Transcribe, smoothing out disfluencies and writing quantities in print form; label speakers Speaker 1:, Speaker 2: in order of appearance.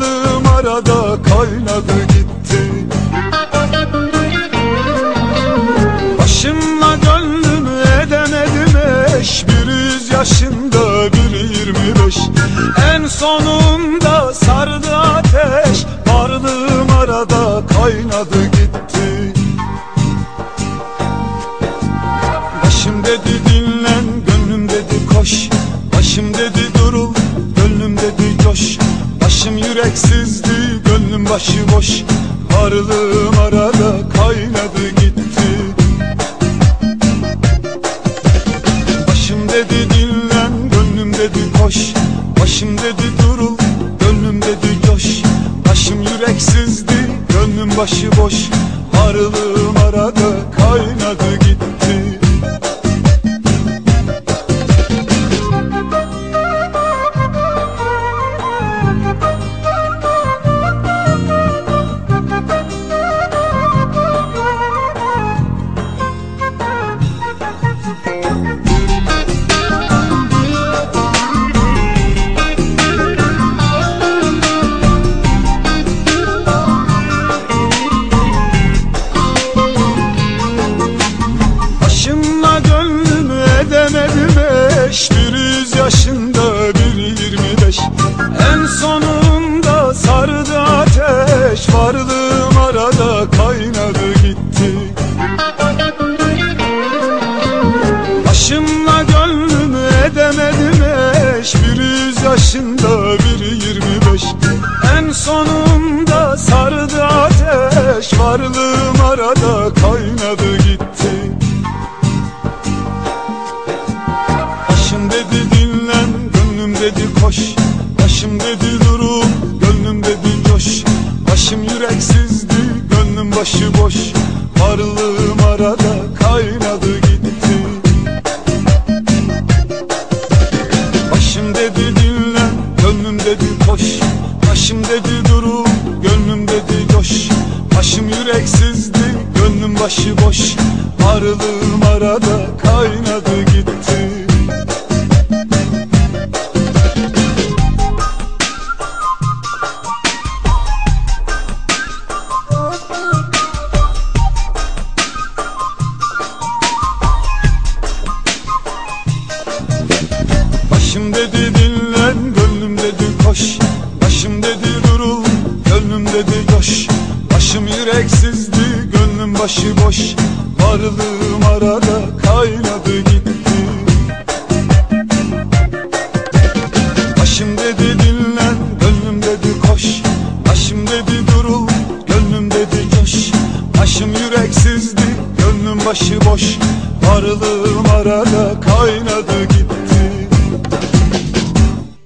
Speaker 1: Varlığım arada kaynadı gitti. Başımla gönlümü edemedim eş. Biri 100 yaşında, biri 25. En sonunda sardı ateş. Varlığım arada kaynadı gitti. Başım dedi dinlen, gönlüm dedi koş. Başım dedi durul, gönlüm dedi coş. Başım yüreksizdi, gönlüm başıboş. Varlığım arada kaynadı gitti. Başım dedi dinlen, gönlüm dedi koş. Başım dedi durul, gönlüm dedi coş. Başım yüreksizdi, gönlüm başıboş. Varlığım arada kaynadı gitti. Biri 100 yaşında, biri 25. En sonunda sardı ateş. Varlığım arada kaynadı gitti. Başımla gönlümü edemedim eş. Biri 100 yaşında, biri 25. En sonunda sardı ateş. Varlığım arada kaynadı gitti. Başım dedi dinlen, gönlüm dedi koş. Başım dedi durul, gönlüm dedi coş. Başım yüreksizdi, gönlüm başıboş. Varlığım arada kaynadı gitti. Başım dedi dinlen, gönlüm dedi koş. Başım dedi durul, gönlüm dedi coş. Başım yüreksizdi, gönlüm başıboş. Varlığım arada kaynadı gitti. Başım dedi dinlen, gönlüm dedi koş. Başım dedi durul, gönlüm dedi coş. Başım yüreksizdi, gönlüm başıboş. Varlığım arada kaynadı gitti. Başım dedi dinlen, gönlüm dedi koş. Başım dedi durul, gönlüm dedi coş. Başım yüreksizdi, gönlüm başıboş. Varlığım arada kaynadı